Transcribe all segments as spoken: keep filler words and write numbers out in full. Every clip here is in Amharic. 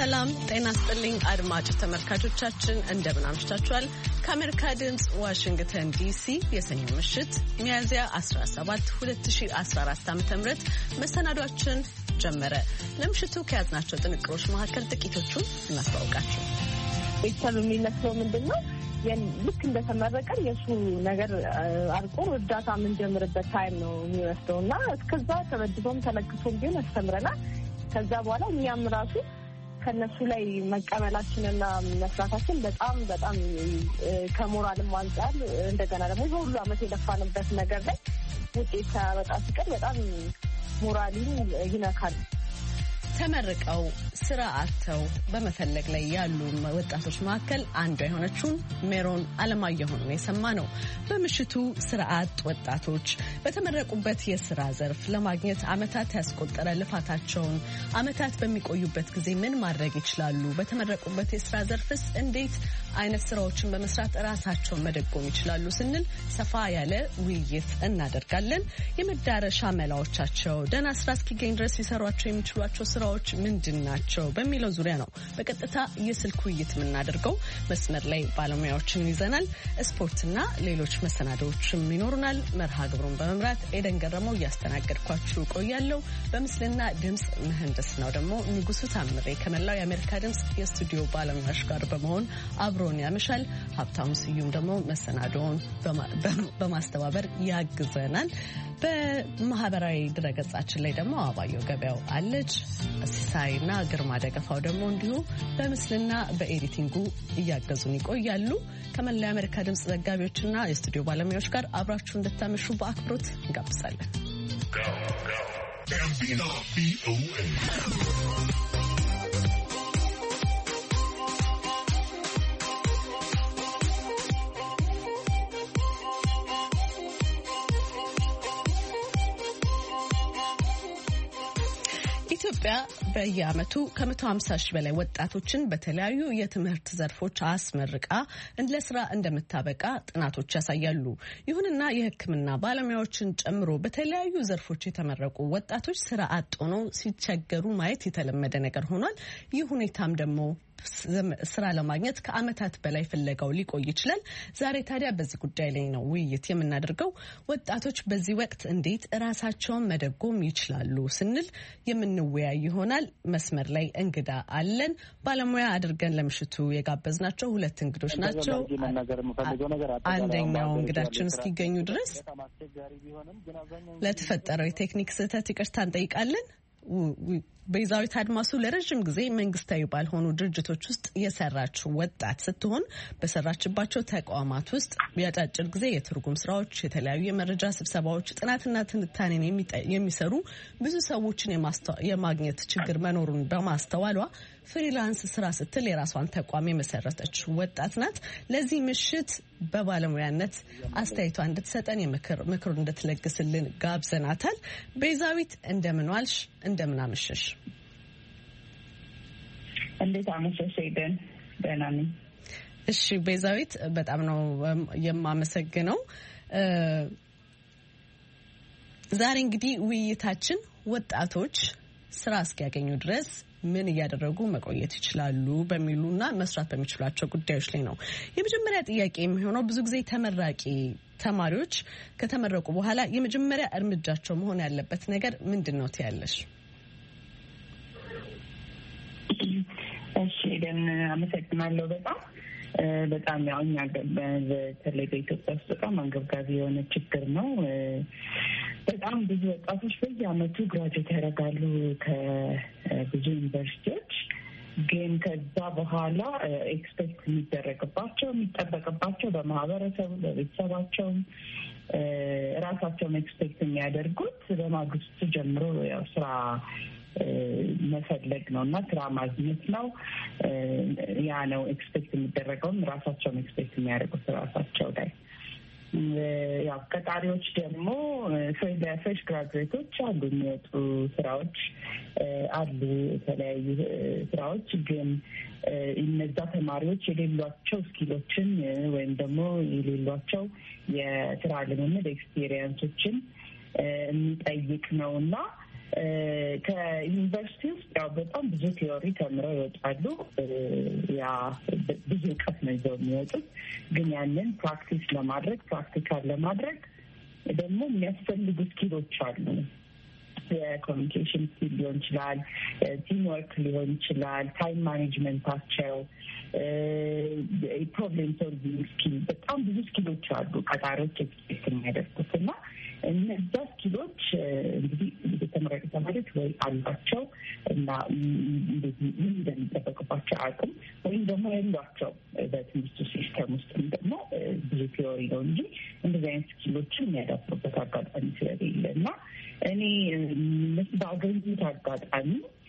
ሰላም ጤና ይስጥልኝ አድማጭ ተመልካቾቻችን እንደምን አምሽታችኋል። ከአሜሪካ ድምጽ ዋሽንግተን ዲሲ የሰኞ ምሽት ሚያዝያ አስራ ሰባት ሁለት ሺህ አስራ አራት ዓ.ም መሰናዷችን ጀመረ። ለምሽቱ ከያዝናቸው ጥንቅሮች መካከል ጥቂቶቹን እናስተዋውቃችሁ። ቤተሰብ የሚመስለው ምንድነው? ልክ እንደተመረቀን የሱ ነገር አርቆ እርዳታ የምንጀምርበት ታይም ነው የሚወስደው እና እስከዛ ተበድቦም ተለግሶም ቢሆን ያስተምረናል። ከዛ በኋላ እኛም ራሱ ከነሱ ላይ መቀበላችንና መስራታችን በጣም በጣም ከሞራልም አንጻር እንደገና ደግሞ በሁሉ አመት የለፋንበት ነገር ላይ ውጤት ሳያመጣ ሲቀር በጣም ሞራሊን ይነካል። ተመርቀው ስራ አጥተው በመፈለግ ላይ ያሉ ወጣቶች መካከል አንዷ የሆነችውን ሜሮን አለማየሁን ነው የሰማነው። በምሽቱ ስራ አጥ ወጣቶች በተመረቁበት የስራ ዘርፍ ለማግኘት አመታት ያስቆጠረ ልፋታቸውን አመታት በሚቆዩበት ጊዜ ምን ማድረግ ይችላሉ፣ በተመረቁበት የስራ ዘርፍስ እንዴት አይነት ስራዎችን በመስራት ራሳቸውን መደጎም ይችላሉ ስንል ሰፋ ያለ ውይይት እናደርጋለን። የመዳረሻ መላዎቻቸው ደህና ስራ እስኪገኝ ድረስ ሊሰሯቸው የሚችሏቸው ስራዎች ምንድን ናቸው በሚለው ዙሪያ ነው በቀጥታ የስልክ ውይይት የምናደርገው። መስመር ላይ ባለሙያዎችን ይዘናል። ስፖርትና ሌሎች መሰናዶዎችም ይኖሩናል። መርሃ ግብሩን በመምራት ኤደን ገረመው እያስተናገድኳችሁ ቆያለሁ። በምስልና ድምጽ ምህንድስናው ደግሞ ንጉሱ ታምሬ ከመላው የአሜሪካ ድምጽ የስቱዲዮ ባለሙያዎች ጋር በመሆን አብሮን ያመሻል። ሀብታሙ ስዩም ደግሞ መሰናዶውን በማስተባበር ያግዘናል። በማህበራዊ ድረገጻችን ላይ ደግሞ አባየው ገበያው አለች። ሲሳይና ግርማ ደገፋው ደግሞ እንዲሁ በምስልና በኤዲቲንጉ እያገዙን ይቆያሉ። ከመላው የአሜሪካ ድምጽ ዘጋቢዎችና የስቱዲዮ ባለሙያዎች ጋር አብራችሁ እንድታመሹ በአክብሮት እንጋብዛለን። ኢትዮጵያ በየዓመቱ ከመቶ ሃምሳ ሺህ በላይ ወጣቶችን በተለያዩ የትምህርት ዘርፎች አስመርቃ ለስራ እንደምታበቃ ጥናቶች ያሳያሉ። ይሁንና የሕክምና ባለሙያዎችን ጨምሮ በተለያዩ ዘርፎች የተመረቁ ወጣቶች ስራ አጥ ሆነው ሲቸገሩ ማየት የተለመደ ነገር ሆኗል። ይህ ሁኔታም ደግሞ ስራ ለማግኘት ከአመታት በላይ ፍለጋው ሊቆይ ይችላል። ዛሬ ታዲያ በዚህ ጉዳይ ላይ ነው ውይይት የምናደርገው። ወጣቶች በዚህ ወቅት እንዴት ራሳቸውን መደጎም ይችላሉ ስንል የምንወያይ ይሆናል። መስመር ላይ እንግዳ አለን። ባለሙያ አድርገን ለምሽቱ የጋበዝናቸው ሁለት እንግዶች ናቸው። አንደኛው እንግዳችን እስኪገኙ ድረስ ለተፈጠረው የቴክኒክ ስህተት ይቅርታ እንጠይቃለን። ቤዛዊት አድማሱ ለረጅም ጊዜ መንግስታዊ ባልሆኑ ድርጅቶች ውስጥ የሰራች ወጣት ስትሆን በሰራችባቸው ተቋማት ውስጥ የአጫጭር ጊዜ የትርጉም ስራዎች፣ የተለያዩ የመረጃ ስብሰባዎች፣ ጥናትና ትንታኔን የሚሰሩ ብዙ ሰዎችን የማግኘት ችግር መኖሩን በማስተዋሏ ፍሪላንስ ስራ ስትል የራሷን ተቋም የመሰረተች ወጣት ናት። ለዚህ ምሽት በባለሙያነት አስተያየቷ እንድትሰጠን ምክሩን እንድትለግስልን ጋብዘናታል። ቤዛዊት እንደምን ዋልሽ? እንደምን አመሸሽ? እንዴት አመሸሽ? ሄደን ደህና ነኝ። እሺ ቤዛዊት በጣም ነው የማመሰግነው። ዛሬ እንግዲህ ውይይታችን ወጣቶች ስራ እስኪያገኙ ድረስ ምን እያደረጉ መቆየት ይችላሉ በሚሉና መስራት በሚችሏቸው ጉዳዮች ላይ ነው። የመጀመሪያ ጥያቄ የሚሆነው ብዙ ጊዜ ተመራቂ ተማሪዎች ከተመረቁ በኋላ የመጀመሪያ እርምጃቸው መሆን ያለበት ነገር ምንድን ነው ትያለሽ? እሺ ደን አመሰግናለሁ። በጣም በጣም ያው እኛ በተለይ በኢትዮጵያ ውስጥ በጣም አንገብጋቢ የሆነ ችግር ነው። በጣም ብዙ ወጣቶች በየአመቱ ግራጁዌት ያደርጋሉ ከብዙ ዩኒቨርሲቲዎች። ግን ከዛ በኋላ ኤክስፔክት የሚደረግባቸው የሚጠበቅባቸው በማህበረሰቡ በቤተሰባቸው ራሳቸውን ኤክስፔክት የሚያደርጉት በማግስቱ ጀምሮ ያው ስራ መፈለግ ነው እና ስራ ማግኘት ነው። ያ ነው ኤክስፔክት የሚደረገውም ራሳቸውን ኤክስፔክት የሚያደርጉት ራሳቸው ላይ። ያው ቀጣሪዎች ደግሞ ፍሬሽ ግራጁዌቶች አሉ፣ የሚወጡ ስራዎች አሉ፣ የተለያዩ ስራዎች። ግን እነዛ ተማሪዎች የሌሏቸው ስኪሎችን ወይም ደግሞ የሌሏቸው የስራ ልምምድ ኤክስፒሪየንሶችን የሚጠይቅ ነው እና ከዩኒቨርሲቲ ውስጥ ያው በጣም ብዙ ቲዮሪ ተምረው ይወጣሉ። ያ ብዙ እውቀት ነው ይዘው የሚወጡት። ግን ያንን ፕራክቲስ ለማድረግ ፕራክቲካል ለማድረግ ደግሞ የሚያስፈልጉ ስኪሎች አሉ። የኮሚኒኬሽን ስኪል ሊሆን ይችላል፣ ቲም ወርክ ሊሆን ይችላል፣ ታይም ማኔጅመንታቸው፣ ፕሮብሌም ሶልቪንግ ስኪል፣ በጣም ብዙ ስኪሎች አሉ ቀጣሪዎች ኤክስፔክት የሚያደርጉት እና እነዛ ስኪሎች እንግዲህ የተመረጡ ተማሪዎች ወይ አሏቸው እና እንደዚህ ምን እንደሚጠበቅባቸው አቅም ወይም ደግሞ የሏቸው በትምህርቱ ሲስተም ውስጥም ደግሞ ብዙ ቲዮሪ ነው እንጂ እንደዚህ አይነት ስኪሎችን የሚያዳብሩበት አጋጣሚ ስለሌለ እና እኔ ባገኙት አጋጣሚ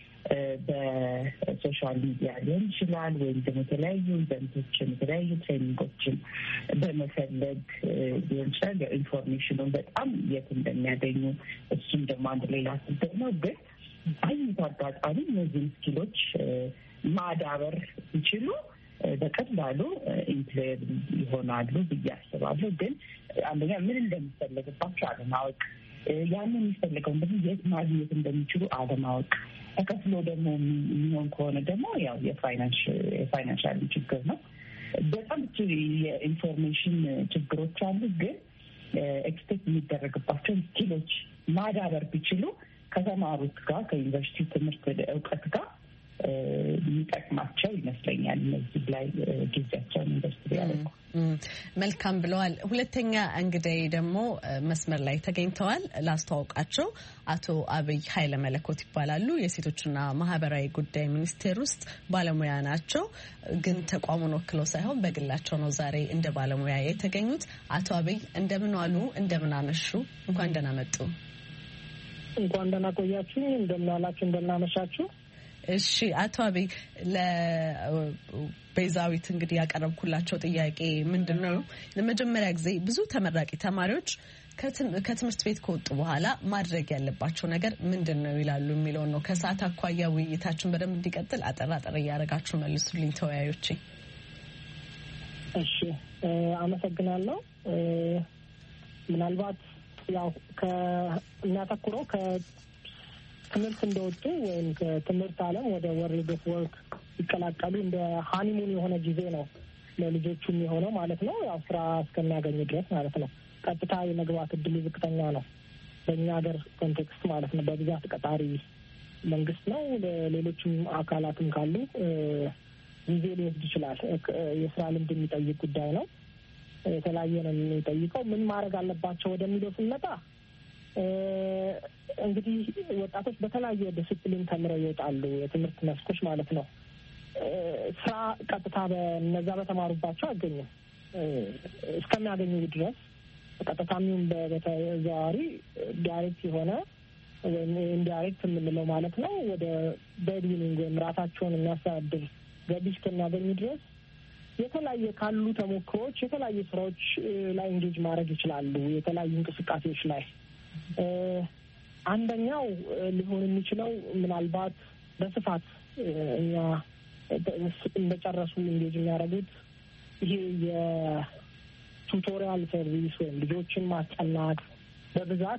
በሶሻል ሚዲያ ሊሆን ይችላል ወይም ደግሞ የተለያዩ ኢቨንቶችን የተለያዩ ትሬኒንጎችን በመፈለግ ሊሆን ይችላል። ኢንፎርሜሽኑን በጣም የት እንደሚያገኙ እሱም ደግሞ አንድ ሌላ ስልት ነው። ግን ባገኙት አጋጣሚ እነዚህን ስኪሎች ማዳበር ሲችሉ በቀላሉ ኢምፕሎየብል ይሆናሉ ብዬ አስባለሁ። ግን አንደኛ ምን እንደሚፈለግባቸው አለማወቅ፣ ያንን የሚፈልገውን ደግሞ የት ማግኘት እንደሚችሉ አለማወቅ፣ ተከፍሎ ደግሞ የሚሆን ከሆነ ደግሞ ያው የፋይናንሻል ችግር ነው። በጣም የኢንፎርሜሽን ችግሮች አሉ። ግን ኤክስፔክት የሚደረግባቸውን ስኪሎች ማዳበር ቢችሉ ከተማሩት ጋር ከዩኒቨርሲቲ ትምህርት እውቀት ጋር የሚጠቅማቸው ይመስለኛል። እነዚህ ላይ ጊዜያቸውን ኢንቨስት ያደርጉ። መልካም ብለዋል። ሁለተኛ እንግዲህ ደግሞ መስመር ላይ ተገኝተዋል። ላስተዋውቃቸው አቶ አብይ ኃይለ መለኮት ይባላሉ። የሴቶችና ማህበራዊ ጉዳይ ሚኒስቴር ውስጥ ባለሙያ ናቸው። ግን ተቋሙን ወክለው ሳይሆን በግላቸው ነው ዛሬ እንደ ባለሙያ የተገኙት። አቶ አብይ እንደምን ዋሉ? እንደምን አመሹ? እንኳን ደህና መጡ። እንኳን ደህና ቆያችሁ። እንደምን ዋላችሁ? እንደምን አመሻችሁ? እሺ አቶ አብይ ለቤዛዊት እንግዲህ ያቀረብኩላቸው ጥያቄ ምንድነው? ለመጀመሪያ ጊዜ ብዙ ተመራቂ ተማሪዎች ከትምህርት ቤት ከወጡ በኋላ ማድረግ ያለባቸው ነገር ምንድነው ይላሉ የሚለውን ነው። ከሰዓት አኳያ ውይይታችን በደንብ እንዲቀጥል አጠር አጠር እያደረጋችሁ መልሱልኝ ተወያዮቼ። እሺ አመሰግናለሁ። ምናልባት ያው ከሚያተኩረው ከ ትምህርት እንደወጡ ወይም ከትምህርት ዓለም ወደ ወርልድ ኦፍ ወርክ ይቀላቀሉ እንደ ሃኒሙን የሆነ ጊዜ ነው ለልጆቹም የሆነው ማለት ነው። ያው ስራ እስከሚያገኙ ድረስ ማለት ነው። ቀጥታ የመግባት እድሉ ዝቅተኛ ነው በእኛ ሀገር ኮንቴክስት ማለት ነው። በብዛት ቀጣሪ መንግስት ነው። ሌሎችም አካላትም ካሉ ጊዜ ሊወስድ ይችላል። የስራ ልምድ የሚጠይቅ ጉዳይ ነው። የተለያየ ነው የሚጠይቀው። ምን ማድረግ አለባቸው ወደሚለው ስንመጣ እንግዲህ ወጣቶች በተለያየ ዲሲፕሊን ተምረው ይወጣሉ፣ የትምህርት መስኮች ማለት ነው። ስራ ቀጥታ በነዛ በተማሩባቸው አይገኙም። እስከሚያገኙ ድረስ ቀጥታሚውን በተዘዋዋሪ ዳይሬክት የሆነ ወይም ኢንዳይሬክት የምንለው ማለት ነው ወደ ቤድዊኒንግ ወይም ራሳቸውን የሚያስተዳድር ገቢ እስከሚያገኙ ድረስ የተለያየ ካሉ ተሞክሮች የተለያዩ ስራዎች ላይ ኢንጌጅ ማድረግ ይችላሉ። የተለያዩ እንቅስቃሴዎች ላይ አንደኛው ሊሆን የሚችለው ምናልባት በስፋት እኛ እንደጨረሱ ኢንጌጅ የሚያደርጉት ይሄ የቱቶሪያል ሰርቪስ ወይም ልጆችን ማስጠናት በብዛት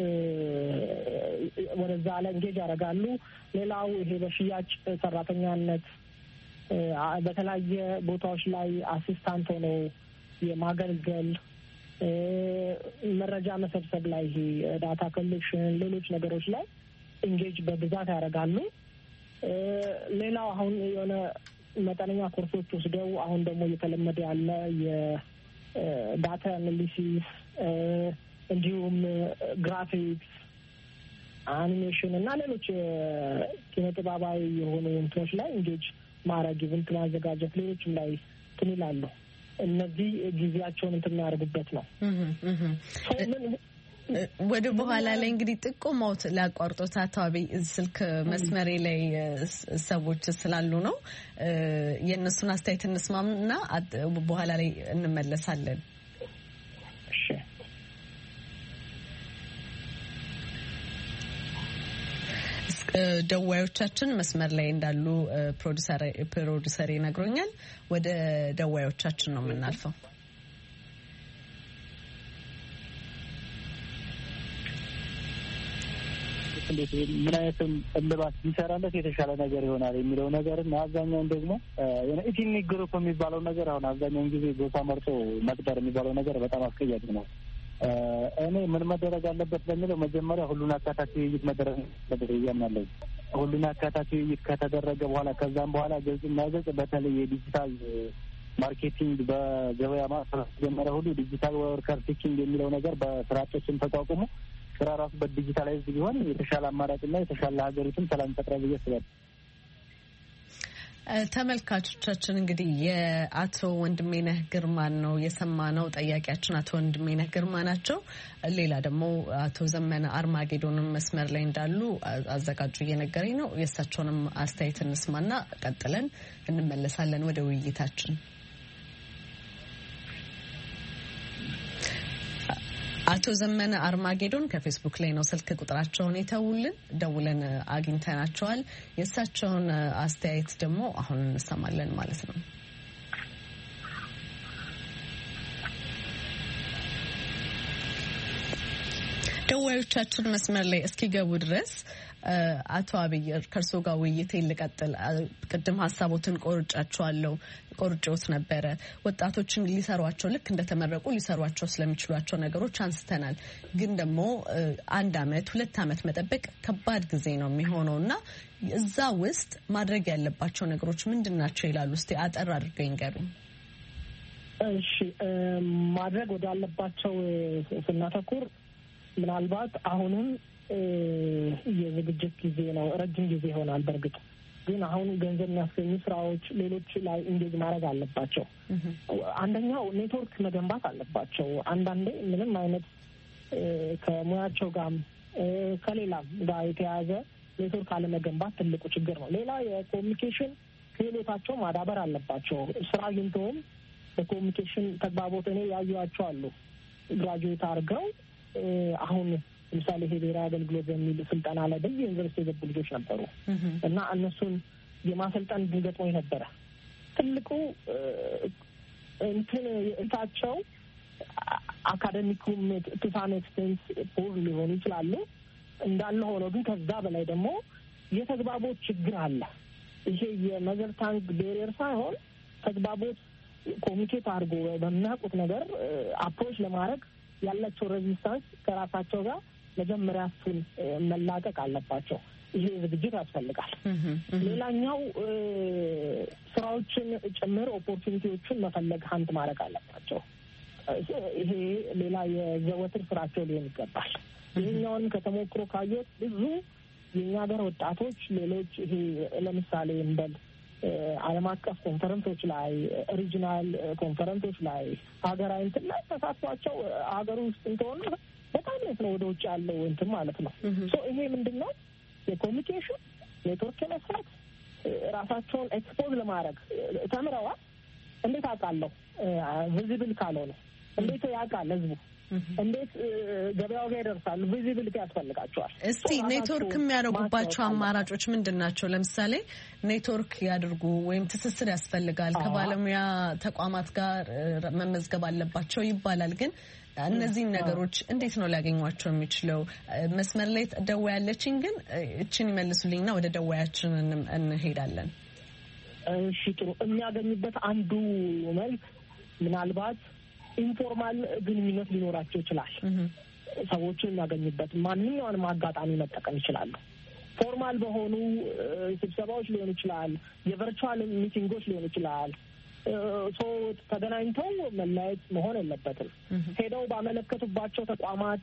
ወደዛ ላይ ኢንጌጅ ያደርጋሉ። ሌላው ይሄ በሽያጭ ሰራተኛነት በተለያየ ቦታዎች ላይ አሲስታንት ሆነው የማገልገል መረጃ መሰብሰብ ላይ ይሄ ዳታ ኮሌክሽን፣ ሌሎች ነገሮች ላይ ኢንጌጅ በብዛት ያደርጋሉ። ሌላው አሁን የሆነ መጠነኛ ኮርሶች ወስደው አሁን ደግሞ እየተለመደ ያለ የዳታ አናሊሲስ እንዲሁም ግራፊክስ፣ አኒሜሽን እና ሌሎች ኪነ ጥበባዊ የሆኑ እንትኖች ላይ ኢንጌጅ ማድረግ ኢቨንት ማዘጋጀት ሌሎችም ላይ እንትን ይላሉ። እነዚህ ጊዜያቸውን እንትን የሚያደርጉበት ነው። ወደ በኋላ ላይ እንግዲህ ጥቆማውት ላቋርጦት አቶ አብይ ስልክ መስመሬ ላይ ሰዎች ስላሉ ነው የእነሱን አስተያየት እንስማምና በኋላ ላይ እንመለሳለን። ደዋዮቻችን መስመር ላይ እንዳሉ ፕሮዲሰር ፕሮዲሰር ይነግሮኛል። ወደ ደዋዮቻችን ነው የምናልፈው። እንዴት ምን አይነት እልባት ቢሰራለት የተሻለ ነገር ይሆናል የሚለው ነገርና አብዛኛውን ደግሞ የኢትኒክ ግሩፕ የሚባለው ነገር አሁን አብዛኛውን ጊዜ ጎሳ መርጦ መቅደር የሚባለው ነገር በጣም አስቀያሚ ነው። እኔ ምን መደረግ አለበት ለሚለው መጀመሪያ ሁሉን አካታች ውይይት መደረግ አለበት እያምናለሁ። ሁሉን አካታች ውይይት ከተደረገ በኋላ ከዛም በኋላ ግልጽና ግልጽ በተለይ የዲጂታል ማርኬቲንግ በገበያ ማስራት ጀመረ ሁሉ ዲጂታል ወርከር ቲቺንግ የሚለው ነገር በስራ አጦችም ተቋቁሞ ስራ ራሱ በዲጂታላይዝ ቢሆን የተሻለ አማራጭና የተሻለ ሀገሪቱን ሰላም ፈጥራ ብዬ አስባለሁ። ተመልካቾቻችን እንግዲህ የአቶ ወንድሜነህ ግርማን ነው የሰማነው። ጠያቂያችን አቶ ወንድሜነህ ግርማ ናቸው። ሌላ ደግሞ አቶ ዘመነ አርማጌዶንም መስመር ላይ እንዳሉ አዘጋጁ እየነገረኝ ነው። የእሳቸውንም አስተያየት እንስማና ቀጥለን እንመለሳለን ወደ ውይይታችን። አቶ ዘመነ አርማጌዶን ከፌስቡክ ላይ ነው ስልክ ቁጥራቸውን የተውልን፣ ደውለን አግኝተናቸዋል። የእሳቸውን አስተያየት ደግሞ አሁን እንሰማለን ማለት ነው። ደዋዮቻችን መስመር ላይ እስኪገቡ ድረስ አቶ አብይ ከርሶ ጋር ውይይት ልቀጥል። ቅድም ሀሳቦትን ቆርጫቸዋለሁ ቆርጬውት ነበረ። ወጣቶችን ሊሰሯቸው ልክ እንደተመረቁ ሊሰሯቸው ስለሚችሏቸው ነገሮች አንስተናል። ግን ደግሞ አንድ አመት ሁለት አመት መጠበቅ ከባድ ጊዜ ነው የሚሆነው እና እዛ ውስጥ ማድረግ ያለባቸው ነገሮች ምንድን ናቸው ይላሉ? እስቲ አጠር አድርገው ይንገሩኝ። እሺ፣ ማድረግ ወዳለባቸው ስናተኩር ምናልባት አሁንም የዝግጅት ጊዜ ነው። ረጅም ጊዜ ይሆናል። በእርግጥ ግን አሁን ገንዘብ የሚያስገኙ ስራዎች ሌሎች ላይ ኢንጌጅ ማድረግ አለባቸው። አንደኛው ኔትወርክ መገንባት አለባቸው። አንዳንዴ ምንም አይነት ከሙያቸው ጋር ከሌላም ጋር የተያያዘ ኔትወርክ አለመገንባት ትልቁ ችግር ነው። ሌላ የኮሚኒኬሽን ክህሎታቸው ማዳበር አለባቸው። ስራ አግኝተውም በኮሚኒኬሽን ተግባቦት እኔ ያዩዋቸው አሉ ግራጁዌት አድርገው አሁን ለምሳሌ ብሔራዊ አገልግሎት በሚል ስልጠና ላይ በየዩኒቨርሲቲ የገቡ ልጆች ነበሩ እና እነሱን የማሰልጠን ድንገጥሞኝ ነበረ። ትልቁ እንትን እታቸው አካደሚኩም ቱ ሳም ኤክስቴንት ፖር ሊሆኑ ይችላሉ። እንዳለ ሆኖ ግን ከዛ በላይ ደግሞ የተግባቦት ችግር አለ። ይሄ የመዘር ታንግ ቤሪየር ሳይሆን ተግባቦት ኮሚኒኬት አድርጎ በሚያውቁት ነገር አፕሮች ለማድረግ ያላቸው ሬዚስታንስ ከራሳቸው ጋር መጀመሪያ እሱን መላቀቅ አለባቸው። ይሄ ዝግጅት ያስፈልጋል። ሌላኛው ስራዎችን ጭምር ኦፖርቹኒቲዎችን መፈለግ ሀንት ማድረግ አለባቸው። ይሄ ሌላ የዘወትር ስራቸው ሊሆን ይገባል። ይህኛውንም ከተሞክሮ ካየሁት ብዙ የእኛ ሀገር ወጣቶች ሌሎች ይሄ ለምሳሌ እንበል ዓለም አቀፍ ኮንፈረንሶች ላይ ሪጂናል ኮንፈረንሶች ላይ ሀገራዊ እንትን ላይ ተሳትፏቸው ሀገር ውስጥ እንደሆነ በጣም ነው ወደ ውጭ ያለው እንትን ማለት ነው። ሶ ይሄ ምንድን ነው የኮሚኒኬሽን ኔትወርክ መስራት ራሳቸውን ኤክስፖዝ ለማድረግ ተምረዋል። እንዴት አውቃለሁ ቪዚብል ካልሆነ እንዴት ያውቃል ህዝቡ? እንዴት ገበያው ጋር ይደርሳሉ? ቪዚቢሊቲ ያስፈልጋቸዋል። እስቲ ኔትወርክ የሚያደርጉባቸው አማራጮች ምንድን ናቸው? ለምሳሌ ኔትወርክ ያድርጉ ወይም ትስስር ያስፈልጋል፣ ከባለሙያ ተቋማት ጋር መመዝገብ አለባቸው ይባላል። ግን እነዚህን ነገሮች እንዴት ነው ሊያገኟቸው የሚችለው? መስመር ላይ ደዋይ ያለችኝ፣ ግን እችን ይመልሱልኝና ወደ ደዋያችን እንሄዳለን። እሺ፣ ጥሩ። የሚያገኙበት አንዱ መልክ ምናልባት ኢንፎርማል ግንኙነት ሊኖራቸው ይችላል። ሰዎችን የሚያገኙበት ማንኛውንም አጋጣሚ መጠቀም ይችላሉ። ፎርማል በሆኑ ስብሰባዎች ሊሆን ይችላል፣ የቨርቹዋል ሚቲንጎች ሊሆን ይችላል። ሰው ተገናኝተው መለያየት መሆን የለበትም። ሄደው ባመለከቱባቸው ተቋማት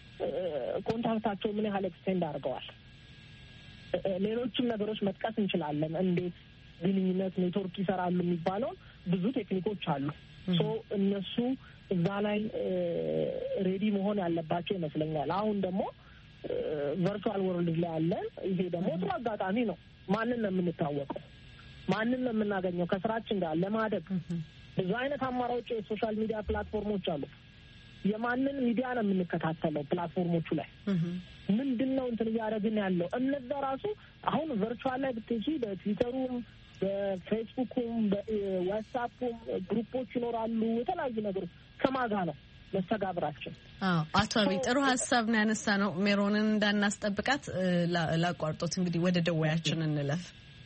ኮንታክታቸው ምን ያህል ኤክስቴንድ አድርገዋል። ሌሎችም ነገሮች መጥቀስ እንችላለን። እንዴት ግንኙነት ኔትወርክ ይሰራሉ የሚባለው ብዙ ቴክኒኮች አሉ። ሶ እነሱ እዛ ላይ ሬዲ መሆን ያለባቸው ይመስለኛል። አሁን ደግሞ ቨርቹዋል ወርልድ ላይ ያለን ይሄ ደግሞ ጥሩ አጋጣሚ ነው። ማንን ነው የምንታወቀው? ማንን ነው የምናገኘው? ከስራችን ጋር ለማደግ ብዙ አይነት አማራጮች የሶሻል ሚዲያ ፕላትፎርሞች አሉ። የማንን ሚዲያ ነው የምንከታተለው? ፕላትፎርሞቹ ላይ ምንድን ነው እንትን እያደረግን ያለው? እነዛ ራሱ አሁን ቨርቹዋል ላይ ብትሄጂ በትዊተሩም በፌስቡኩም በዋትስአፑም ግሩፖች ይኖራሉ። የተለያዩ ነገሮች ከማጋ ነው መስተጋብራቸው። አዎ አቶ አብይ ጥሩ ሀሳብ ነው ያነሳ ነው። ሜሮንን እንዳናስጠብቃት ላቋርጦት እንግዲህ ወደ ደዋያችን እንለፍ።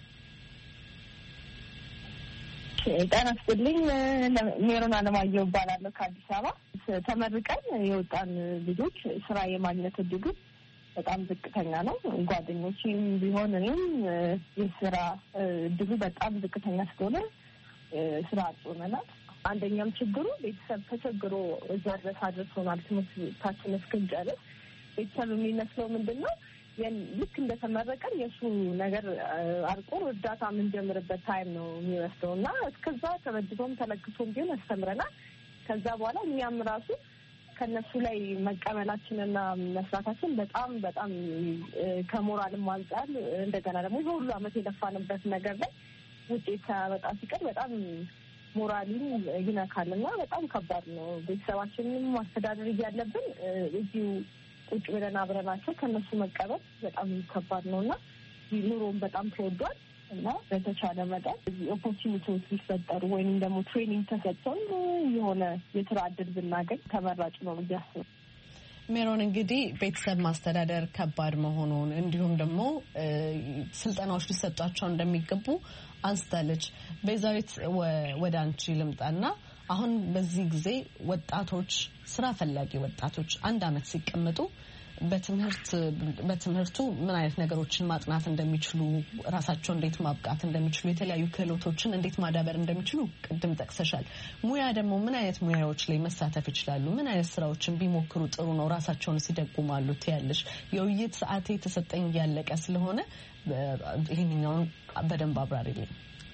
ጤና ይስጥልኝ። ሜሮን አለማየሁ እባላለሁ ከአዲስ አበባ። ተመርቀን የወጣን ልጆች ስራ የማግኘት እድሉ በጣም ዝቅተኛ ነው። ጓደኞቼም ቢሆን እኔም የስራ እድሉ በጣም ዝቅተኛ ስለሆነ ስራ አጥቶናል። አንደኛም ችግሩ ቤተሰብ ተቸግሮ እዛ ድረስ አድርሶናል። ትምህርታችን እስክንጨርስ ቤተሰብ የሚመስለው ምንድን ነው ልክ እንደተመረቀን የእሱ ነገር አርቆ እርዳታ የምንጀምርበት ታይም ነው የሚወስደው እና እስከዛ ተበድቶም ተለግቶም ቢሆን ያስተምረናል። ከዛ በኋላ እኛም ራሱ ከነሱ ላይ መቀበላችንና መስራታችን በጣም በጣም ከሞራልም አንጻር እንደገና ደግሞ የሁሉ አመት የለፋንበት ነገር ላይ ውጤት ሳያመጣ ሲቀር በጣም ሞራሊን ይነካልና በጣም ከባድ ነው። ቤተሰባችንም ማስተዳደር እያለብን እዚሁ ቁጭ ብለን አብረናቸው ከነሱ መቀበል በጣም ከባድ ነውና ኑሮም በጣም ተወዷል እና በተቻለ መጠን ኦፖርቹኒቲዎች ቢፈጠሩ ወይም ደግሞ ትሬኒንግ ተሰጥቶን የሆነ የስራ እድል ብናገኝ ተመራጭ ነው ብዬ አስባለሁ። ሜሮን እንግዲህ ቤተሰብ ማስተዳደር ከባድ መሆኑን እንዲሁም ደግሞ ስልጠናዎች ሊሰጧቸው እንደሚገቡ አንስታለች። ቤዛዊት ወደ አንቺ ልምጣና አሁን በዚህ ጊዜ ወጣቶች ስራ ፈላጊ ወጣቶች አንድ አመት ሲቀመጡ በትምህርት በትምህርቱ ምን አይነት ነገሮችን ማጥናት እንደሚችሉ ራሳቸው እንዴት ማብቃት እንደሚችሉ የተለያዩ ክህሎቶችን እንዴት ማዳበር እንደሚችሉ ቅድም ጠቅሰሻል። ሙያ ደግሞ ምን አይነት ሙያዎች ላይ መሳተፍ ይችላሉ? ምን አይነት ስራዎችን ቢሞክሩ ጥሩ ነው ራሳቸውን ሲደጉማሉ ትያለሽ? የውይይት ሰዓቴ ተሰጠኝ ያለቀ ስለሆነ ይሄንኛውን በደንብ አብራሪልኝ።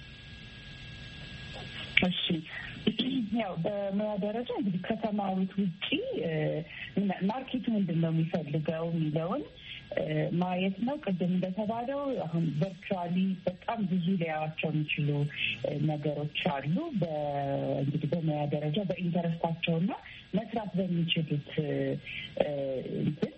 እሺ ያው በሙያ ደረጃ እንግዲህ ከተማሩት ውጪ ማርኬቱ ምንድን ነው የሚፈልገው የሚለውን ማየት ነው። ቅድም እንደተባለው አሁን ቨርቹዋሊ በጣም ብዙ ሊያዋቸው የሚችሉ ነገሮች አሉ። እንግዲህ በሙያ ደረጃ በኢንተረስታቸውና መስራት በሚችሉት እንትን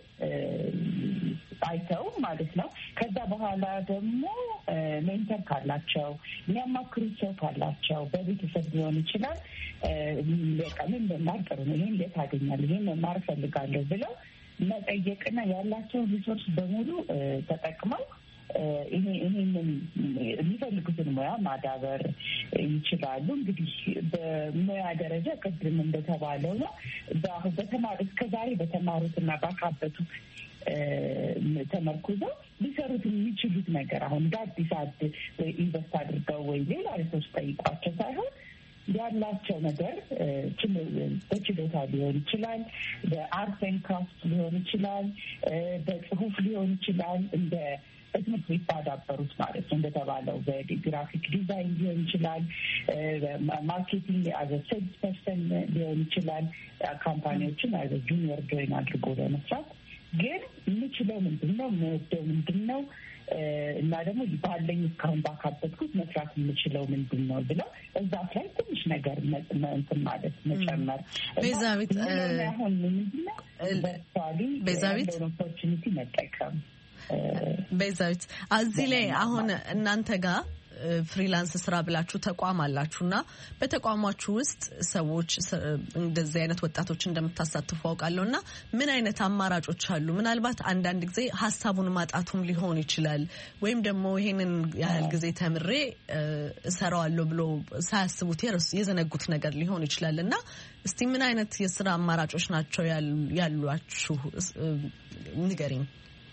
አይተው ማለት ነው። ከዛ በኋላ ደግሞ ሜንተር ካላቸው የሚያማክሩት ሰው ካላቸው በቤተሰብ ሊሆን ይችላል። በቃ ምን መማር ጥሩ ነው፣ ይሄን የት አገኛለሁ፣ ይሄን መማር እፈልጋለሁ ብለው መጠየቅና ያላቸውን ሪሶርስ በሙሉ ተጠቅመው ይሄ ይሄንን የሚፈልጉትን ሙያ ማዳበር ይችላሉ። እንግዲህ በሙያ ደረጃ ቅድም እንደተባለው ነው በተማሩ እስከዛሬ በተማሩትና ባካበቱት ተመርኩዘው ሊሰሩት የሚችሉት ነገር አሁን እንደ አዲስ አድ ወይ ኢንቨስት አድርገው ወይ ሌላ ሪሶርስ ጠይቋቸው ሳይሆን ያላቸው ነገር በችሎታ ሊሆን ይችላል፣ በአርት ኤንድ ክራፍት ሊሆን ይችላል፣ በጽሁፍ ሊሆን ይችላል። እንደ በትምህርት ቤት ባዳበሩት ማለት ነው እንደተባለው በግራፊክ ዲዛይን ሊሆን ይችላል፣ ማርኬቲንግ አዘ ሴልስ ፐርሰን ሊሆን ይችላል። ካምፓኒዎችን አዘ ጁኒየር ጆይን አድርጎ በመስራት ግን የምችለው ምንድን ነው የምወደው ምንድን ነው እና ደግሞ ባለኝ እስካሁን ባካበትኩት መስራት የምችለው ምንድን ነው ብለው እዛ ላይ ትንሽ ነገር እንትን ማለት መጨመር። ቤዛዊት አሁን ምንድን ነው ቤዛዊት ኦፖርቹኒቲ መጠቀም። ቤዛዊት እዚህ ላይ አሁን እናንተ ጋር ፍሪላንስ ስራ ብላችሁ ተቋም አላችሁና በተቋማችሁ ውስጥ ሰዎች እንደዚህ አይነት ወጣቶች እንደምታሳትፉ አውቃለሁና ምን አይነት አማራጮች አሉ? ምናልባት አንዳንድ ጊዜ ሀሳቡን ማጣቱም ሊሆን ይችላል ወይም ደግሞ ይሄንን ያህል ጊዜ ተምሬ እሰራዋለሁ ብሎ ሳያስቡት የዘነጉት ነገር ሊሆን ይችላልና እስቲ ምን አይነት የስራ አማራጮች ናቸው ያሏችሁ ንገሪኝ።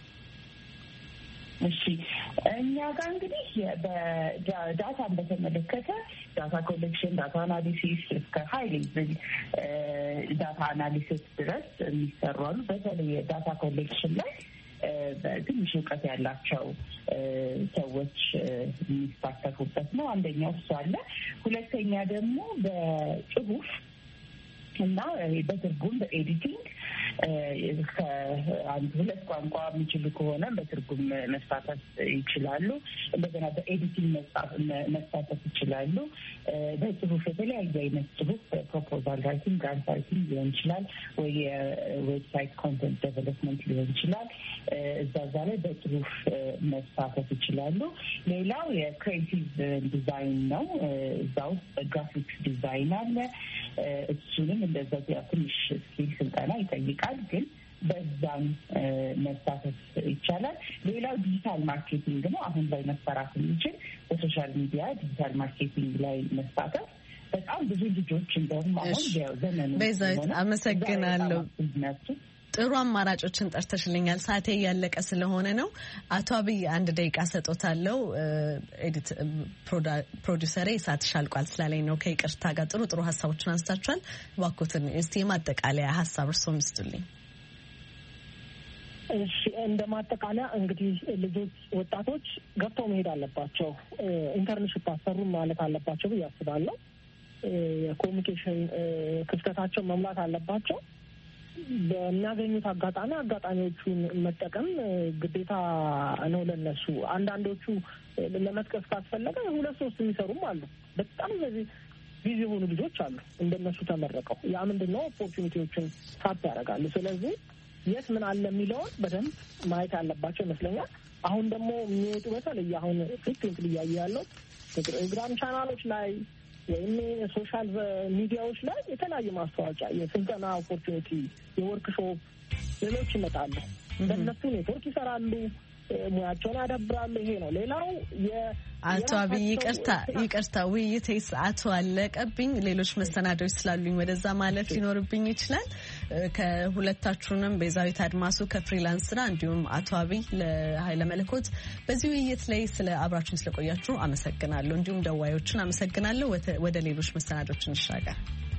እሺ እኛ ጋር እንግዲህ በዳታን በተመለከተ ዳታ ኮሌክሽን፣ ዳታ አናሊሲስ እስከ ሀይ ሌቭል ዳታ አናሊሲስ ድረስ የሚሰሩ አሉ። በተለይ ዳታ ኮሌክሽን ላይ ትንሽ እውቀት ያላቸው ሰዎች የሚሳተፉበት ነው። አንደኛው እሱ አለ። ሁለተኛ ደግሞ በጽሁፍ እና በትርጉም በኤዲቲንግ ከአንድ ሁለት ቋንቋ የሚችሉ ከሆነ በትርጉም መሳተፍ ይችላሉ። እንደገና በኤዲቲንግ መሳተፍ ይችላሉ። በጽሁፍ የተለያየ አይነት ጽሁፍ ፕሮፖዛል ራይቲንግ፣ ግራንት ራይቲንግ ሊሆን ይችላል ወይ የዌብሳይት ኮንተንት ዴቨሎፕመንት ሊሆን ይችላል። እዛ እዛ ላይ በጽሁፍ መሳተፍ ይችላሉ። ሌላው የክሬቲቭ ዲዛይን ነው። እዛ ውስጥ ግራፊክስ ዲዛይን አለ። እሱንም እንደዛው ያው ትንሽ ስኪል ስልጠና ይጠይቃል ግን በዛም መሳተፍ ይቻላል። ሌላው ዲጂታል ማርኬቲንግ ነው። አሁን ላይ መሰራት የሚችል በሶሻል ሚዲያ ዲጂታል ማርኬቲንግ ላይ መሳተፍ በጣም ብዙ ልጆች እንደውም አሁን ያው ዘመኑ በዛይት አመሰግናለሁ። ጥሩ አማራጮችን ጠርተሽልኛል። ሰዓቴ ያለቀ ስለሆነ ነው። አቶ አብይ አንድ ደቂቃ ሰጦታለሁ። ኤዲት ፕሮዲውሰሬ ሰዓትሽ አልቋል ስላለኝ ነው ከይቅርታ ጋር ጥሩ ጥሩ ሀሳቦችን አንስታችኋል። እባክዎትን እስቲ የማጠቃለያ ሀሳብ እርስዎም ይስጡልኝ። እሺ እንደ ማጠቃለያ እንግዲህ ልጆች ወጣቶች ገብተው መሄድ አለባቸው። ኢንተርንሺፕ አሰሩ ማለት አለባቸው ብዬ አስባለሁ። የኮሙኒኬሽን ክፍተታቸውን መሙላት አለባቸው። በሚያገኙት አጋጣሚ አጋጣሚዎቹን መጠቀም ግዴታ ነው ለነሱ። አንዳንዶቹ ለመጥቀስ ካስፈለገ ሁለት ሶስት የሚሰሩም አሉ። በጣም በዚህ ቢዚ የሆኑ ልጆች አሉ እንደነሱ ተመረቀው። ያ ምንድነው ኦፖርቹኒቲዎችን ሳት ያደርጋሉ። ስለዚህ የት ምን አለ የሚለውን በደንብ ማየት ያለባቸው ይመስለኛል። አሁን ደግሞ የሚወጡ በተለይ አሁን ፍሪኩዌንት ሊያዩ ያለው ቴሌግራም ቻናሎች ላይ ወይም ሶሻል ሚዲያዎች ላይ የተለያዩ ማስታወቂያ፣ የስልጠና ኦፖርቹኒቲ፣ የወርክሾፕ ሌሎች ይመጣሉ። በእነሱ ኔትወርክ ይሰራሉ፣ ሙያቸውን ያዳብራሉ። ይሄ ነው። ሌላው አቶ አብይ ይቅርታ ይቅርታ ውይይቴ ሰዓቱ አለቀብኝ። ሌሎች መሰናዶች ስላሉኝ ወደዛ ማለፍ ሊኖርብኝ ይችላል። ከሁለታችሁንም ቤዛዊት አድማሱ ከፍሪላንስ ስራ እንዲሁም አቶ አብይ ለኃይለ መለኮት በዚህ ውይይት ላይ ስለ አብራችሁን ስለቆያችሁ አመሰግናለሁ። እንዲሁም ደዋዮችን አመሰግናለሁ። ወደ ሌሎች መሰናዶች እንሻገር።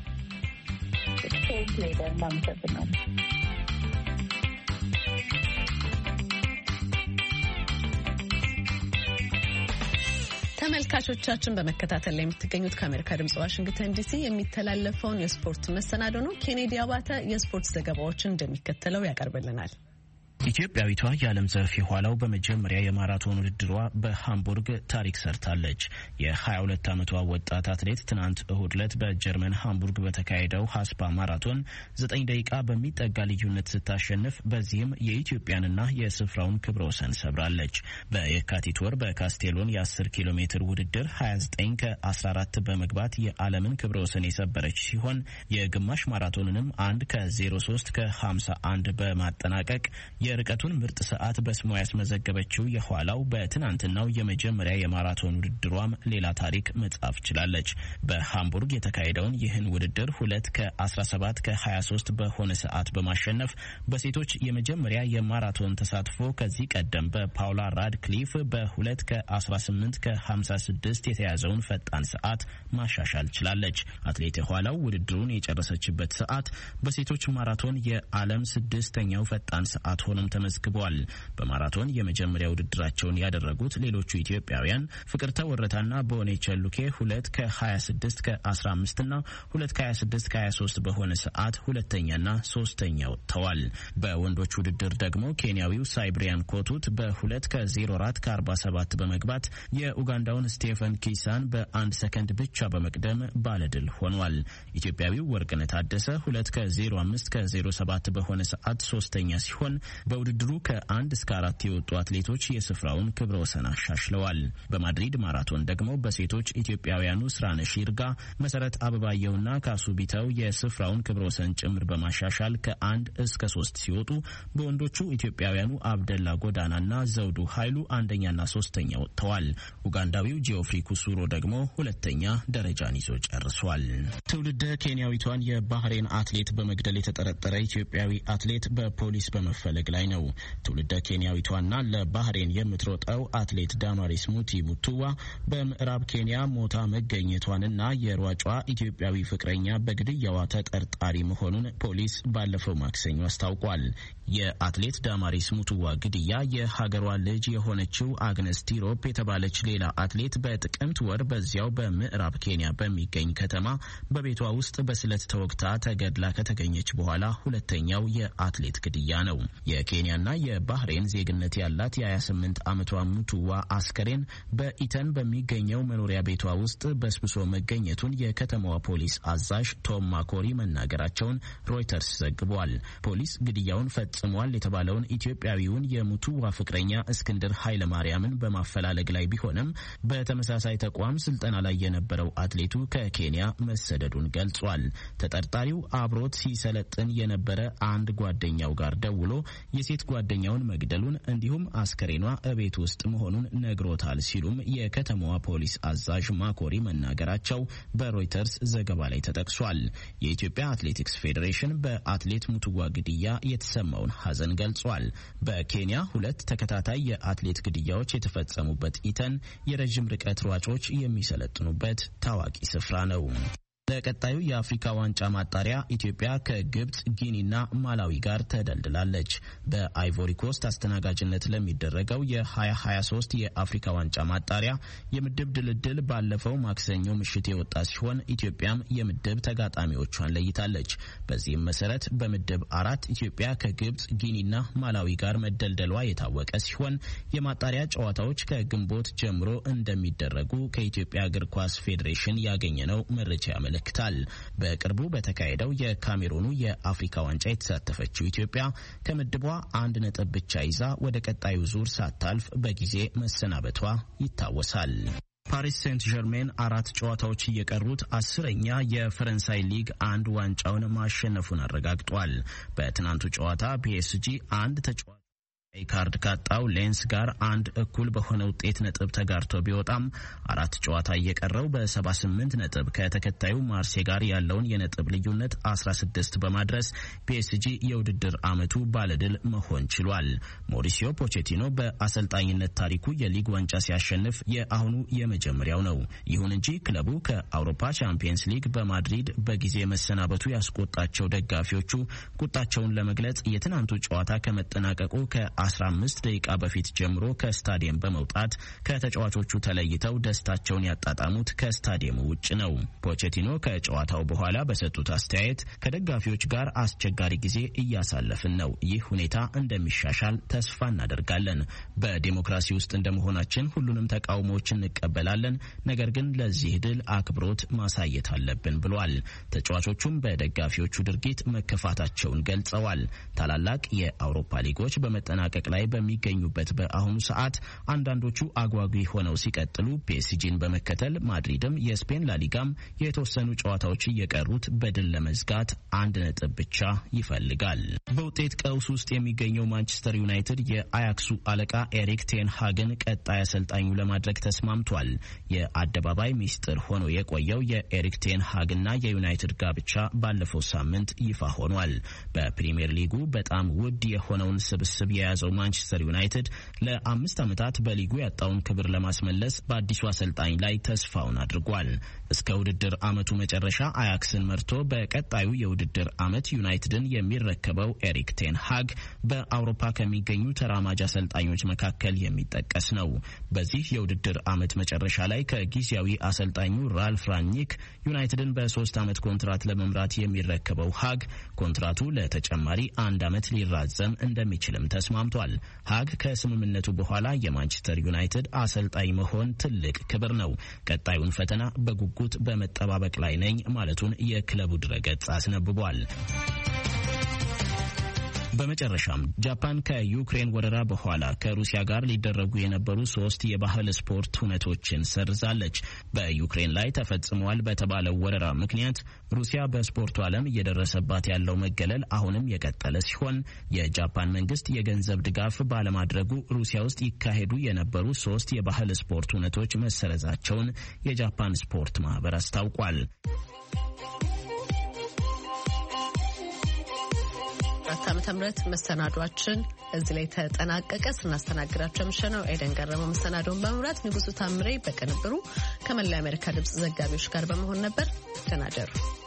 ተመልካቾቻችን በመከታተል ላይ የምትገኙት ከአሜሪካ ድምጽ ዋሽንግተን ዲሲ የሚተላለፈውን የስፖርት መሰናዶ ነው። ኬኔዲ አባተ የስፖርት ዘገባዎችን እንደሚከተለው ያቀርብልናል። ኢትዮጵያዊቷ የዓለም ዘርፍ የኋላው በመጀመሪያ የማራቶን ውድድሯ በሃምቡርግ ታሪክ ሰርታለች። የሀያ ሁለት ዓመቷ ወጣት አትሌት ትናንት እሁድ ዕለት በጀርመን ሃምቡርግ በተካሄደው ሀስፓ ማራቶን ዘጠኝ ደቂቃ በሚጠጋ ልዩነት ስታሸንፍ በዚህም የኢትዮጵያንና የስፍራውን ክብረ ወሰን ሰብራለች። በየካቲት ወር በካስቴሎን የአስር ኪሎ ሜትር ውድድር ሀያ ዘጠኝ ከአስራ አራት በመግባት የዓለምን ክብረ ወሰን የሰበረች ሲሆን የግማሽ ማራቶንንም አንድ ከዜሮ ሶስት ከሀምሳ አንድ በማጠናቀቅ የርቀቱን ምርጥ ሰዓት በስሟ ያስመዘገበችው የኋላው በትናንትናው የመጀመሪያ የማራቶን ውድድሯም ሌላ ታሪክ መጻፍ ችላለች። በሃምቡርግ የተካሄደውን ይህን ውድድር ሁለት ከአስራ ሰባት ከሀያ ሶስት በሆነ ሰዓት በማሸነፍ በሴቶች የመጀመሪያ የማራቶን ተሳትፎ ከዚህ ቀደም በፓውላ ራድክሊፍ በሁለት ከአስራ ስምንት ከሀምሳ ስድስት የተያዘውን ፈጣን ሰዓት ማሻሻል ችላለች። አትሌት የኋላው ውድድሩን የጨረሰችበት ሰዓት በሴቶች ማራቶን የዓለም ስድስተኛው ፈጣን ሰዓት ሆኖ ተመዝግቧል። በማራቶን የመጀመሪያ ውድድራቸውን ያደረጉት ሌሎቹ ኢትዮጵያውያን ፍቅርተ ወረታና በሆነች ሉኬ ሁለት ከሀያ ስድስት ከአስራ አምስት እና ሁለት ከሀያ ስድስት ከሀያ ሶስት በሆነ ሰዓት ሁለተኛና ሶስተኛ ወጥተዋል። በወንዶች ውድድር ደግሞ ኬንያዊው ሳይብሪያን ኮቱት በሁለት ከዜሮ አራት ከአርባ ሰባት በመግባት የኡጋንዳውን ስቴፈን ኪሳን በአንድ ሰከንድ ብቻ በመቅደም ባለድል ሆኗል። ኢትዮጵያዊው ወርቅነህ ታደሰ ሁለት ከዜሮ አምስት ከዜሮ ሰባት በሆነ ሰዓት ሶስተኛ ሲሆን በውድድሩ ከአንድ እስከ አራት የወጡ አትሌቶች የስፍራውን ክብረ ወሰን አሻሽለዋል። በማድሪድ ማራቶን ደግሞ በሴቶች ኢትዮጵያውያኑ ስራነሽ ይርጋ፣ መሰረት አበባየውና ካሱ ቢተው የስፍራውን ክብረ ወሰን ጭምር በማሻሻል ከአንድ እስከ ሶስት ሲወጡ በወንዶቹ ኢትዮጵያውያኑ አብደላ ጎዳናና ዘውዱ ኃይሉ አንደኛና ሶስተኛ ወጥተዋል። ኡጋንዳዊው ጂኦፍሪ ኩሱሮ ደግሞ ሁለተኛ ደረጃን ይዞ ጨርሷል። ትውልደ ኬንያዊቷን የባህሬን አትሌት በመግደል የተጠረጠረ ኢትዮጵያዊ አትሌት በፖሊስ በመፈለግ ላይ ነው። ትውልደ ኬንያዊቷና ለባህሬን የምትሮጠው አትሌት ዳማሪስ ሙቲ ሙቱዋ በምዕራብ ኬንያ ሞታ መገኘቷንና የሯጯ ኢትዮጵያዊ ፍቅረኛ በግድያዋ ተጠርጣሪ መሆኑን ፖሊስ ባለፈው ማክሰኞ አስታውቋል። የአትሌት ዳማሪስ ሙቱዋ ግድያ የሀገሯ ልጅ የሆነችው አግነስ ቲሮፕ የተባለች ሌላ አትሌት በጥቅምት ወር በዚያው በምዕራብ ኬንያ በሚገኝ ከተማ በቤቷ ውስጥ በስለት ተወግታ ተገድላ ከተገኘች በኋላ ሁለተኛው የአትሌት ግድያ ነው። የኬንያና የባህሬን ዜግነት ያላት የ28 ዓመቷ ሙቱዋ አስከሬን በኢተን በሚገኘው መኖሪያ ቤቷ ውስጥ በስብሶ መገኘቱን የከተማዋ ፖሊስ አዛዥ ቶም ማኮሪ መናገራቸውን ሮይተርስ ዘግቧል። ፖሊስ ግድያውን ፈጽሟል የተባለውን ኢትዮጵያዊውን የሙቱዋ ፍቅረኛ እስክንድር ኃይለማርያምን በማፈላለግ ላይ ቢሆንም በተመሳሳይ ተቋም ስልጠና ላይ የነበረው አትሌቱ ከኬንያ መሰደዱን ገልጿል። ተጠርጣሪው አብሮት ሲሰለጥን የነበረ አንድ ጓደኛው ጋር ደውሎ የሴት ጓደኛውን መግደሉን እንዲሁም አስከሬኗ እቤት ውስጥ መሆኑን ነግሮታል ሲሉም የከተማዋ ፖሊስ አዛዥ ማኮሪ መናገራቸው በሮይተርስ ዘገባ ላይ ተጠቅሷል። የኢትዮጵያ አትሌቲክስ ፌዴሬሽን በአትሌት ሙቱዋ ግድያ የተሰማውን ሐዘን ገልጿል። በኬንያ ሁለት ተከታታይ የአትሌት ግድያዎች የተፈጸሙበት ኢተን የረጅም ርቀት ሯጮች የሚሰለጥኑበት ታዋቂ ስፍራ ነው። ለቀጣዩ የአፍሪካ ዋንጫ ማጣሪያ ኢትዮጵያ ከግብጽ፣ ጊኒና ማላዊ ጋር ተደልድላለች። በአይቮሪ ኮስት አስተናጋጅነት ለሚደረገው የ2023 የአፍሪካ ዋንጫ ማጣሪያ የምድብ ድልድል ባለፈው ማክሰኞ ምሽት የወጣ ሲሆን ኢትዮጵያም የምድብ ተጋጣሚዎቿን ለይታለች። በዚህም መሰረት በምድብ አራት ኢትዮጵያ ከግብጽ፣ ጊኒና ማላዊ ጋር መደልደሏ የታወቀ ሲሆን የማጣሪያ ጨዋታዎች ከግንቦት ጀምሮ እንደሚደረጉ ከኢትዮጵያ እግር ኳስ ፌዴሬሽን ያገኘነው መረጃ ያመለክታል። በቅርቡ በተካሄደው የካሜሩኑ የአፍሪካ ዋንጫ የተሳተፈችው ኢትዮጵያ ከምድቧ አንድ ነጥብ ብቻ ይዛ ወደ ቀጣዩ ዙር ሳታልፍ በጊዜ መሰናበቷ ይታወሳል። ፓሪስ ሴንት ጀርሜን አራት ጨዋታዎች እየቀሩት አስረኛ የፈረንሳይ ሊግ አንድ ዋንጫውን ማሸነፉን አረጋግጧል። በትናንቱ ጨዋታ ፒኤስጂ አንድ ተጫዋች ካርድ ካጣው ሌንስ ጋር አንድ እኩል በሆነ ውጤት ነጥብ ተጋርቶ ቢወጣም አራት ጨዋታ እየቀረው በሰባ ስምንት ነጥብ ከተከታዩ ማርሴ ጋር ያለውን የነጥብ ልዩነት አስራ ስድስት በማድረስ ፒኤስጂ የውድድር ዓመቱ ባለድል መሆን ችሏል። ሞሪሲዮ ፖቼቲኖ በአሰልጣኝነት ታሪኩ የሊግ ዋንጫ ሲያሸንፍ የአሁኑ የመጀመሪያው ነው። ይሁን እንጂ ክለቡ ከአውሮፓ ቻምፒየንስ ሊግ በማድሪድ በጊዜ መሰናበቱ ያስቆጣቸው ደጋፊዎቹ ቁጣቸውን ለመግለጽ የትናንቱ ጨዋታ ከመጠናቀቁ ከ አስራ አምስት ደቂቃ በፊት ጀምሮ ከስታዲየም በመውጣት ከተጫዋቾቹ ተለይተው ደስታቸውን ያጣጣሙት ከስታዲየሙ ውጭ ነው። ፖቼቲኖ ከጨዋታው በኋላ በሰጡት አስተያየት ከደጋፊዎች ጋር አስቸጋሪ ጊዜ እያሳለፍን ነው። ይህ ሁኔታ እንደሚሻሻል ተስፋ እናደርጋለን። በዲሞክራሲ ውስጥ እንደመሆናችን ሁሉንም ተቃውሞዎች እንቀበላለን። ነገር ግን ለዚህ ድል አክብሮት ማሳየት አለብን ብሏል። ተጫዋቾቹም በደጋፊዎቹ ድርጊት መከፋታቸውን ገልጸዋል። ታላላቅ የአውሮፓ ሊጎች በመጠናቀቅ ላይ በሚገኙበት በአሁኑ ሰዓት አንዳንዶቹ አጓጊ ሆነው ሲቀጥሉ ፒኤስጂን በመከተል ማድሪድም የስፔን ላሊጋም የተወሰኑ ጨዋታዎች እየቀሩት በድል ለመዝጋት አንድ ነጥብ ብቻ ይፈልጋል። በውጤት ቀውስ ውስጥ የሚገኘው ማንቸስተር ዩናይትድ የአያክሱ አለቃ ኤሪክ ቴን ሃግን ቀጣይ አሰልጣኙ ለማድረግ ተስማምቷል። የአደባባይ ሚስጥር ሆኖ የቆየው የኤሪክ ቴን ሃግና የዩናይትድ ጋብቻ ባለፈው ሳምንት ይፋ ሆኗል። በፕሪሚየር ሊጉ በጣም ውድ የሆነውን ስብስብ የያዘው ማንቸስተር ዩናይትድ ለአምስት ዓመታት በሊጉ ያጣውን ክብር ለማስመለስ በአዲሱ አሰልጣኝ ላይ ተስፋውን አድርጓል። እስከ ውድድር ዓመቱ መጨረሻ አያክስን መርቶ በቀጣዩ የውድድር ዓመት ዩናይትድን የሚረከበው ኤሪክ ቴን ሃግ በአውሮፓ ከሚገኙ ተራማጅ አሰልጣኞች መካከል የሚጠቀስ ነው። በዚህ የውድድር ዓመት መጨረሻ ላይ ከጊዜያዊ አሰልጣኙ ራልፍ ራኒክ ዩናይትድን በሶስት ዓመት ኮንትራት ለመምራት የሚረከበው ሃግ ኮንትራቱ ለተጨማሪ አንድ ዓመት ሊራዘም እንደሚችልም ተስማምቷል። ሃግ ከስምምነቱ በኋላ የማንቸስተር ዩናይትድ አሰልጣኝ መሆን ትልቅ ክብር ነው። ቀጣዩን ፈተና በጉጉት በመጠባበቅ ላይ ነኝ ማለቱን የክለቡ ድረገጽ አስነብቧል። በመጨረሻም ጃፓን ከዩክሬን ወረራ በኋላ ከሩሲያ ጋር ሊደረጉ የነበሩ ሶስት የባህል ስፖርት ሁነቶችን ሰርዛለች። በዩክሬን ላይ ተፈጽሟል በተባለው ወረራ ምክንያት ሩሲያ በስፖርቱ ዓለም እየደረሰባት ያለው መገለል አሁንም የቀጠለ ሲሆን የጃፓን መንግስት የገንዘብ ድጋፍ ባለማድረጉ ሩሲያ ውስጥ ይካሄዱ የነበሩ ሶስት የባህል ስፖርት ሁነቶች መሰረዛቸውን የጃፓን ስፖርት ማህበር አስታውቋል። ዓመተ ምህረት መሰናዷችን እዚህ ላይ ተጠናቀቀ። ስናስተናግዳቸው ምሽነው ኤደን ገረመው መሰናዶውን በመምራት ንጉሱ ታምሬ በቅንብሩ ከመላው የአሜሪካ ድምጽ ዘጋቢዎች ጋር በመሆን ነበር። ደህና ደሩ።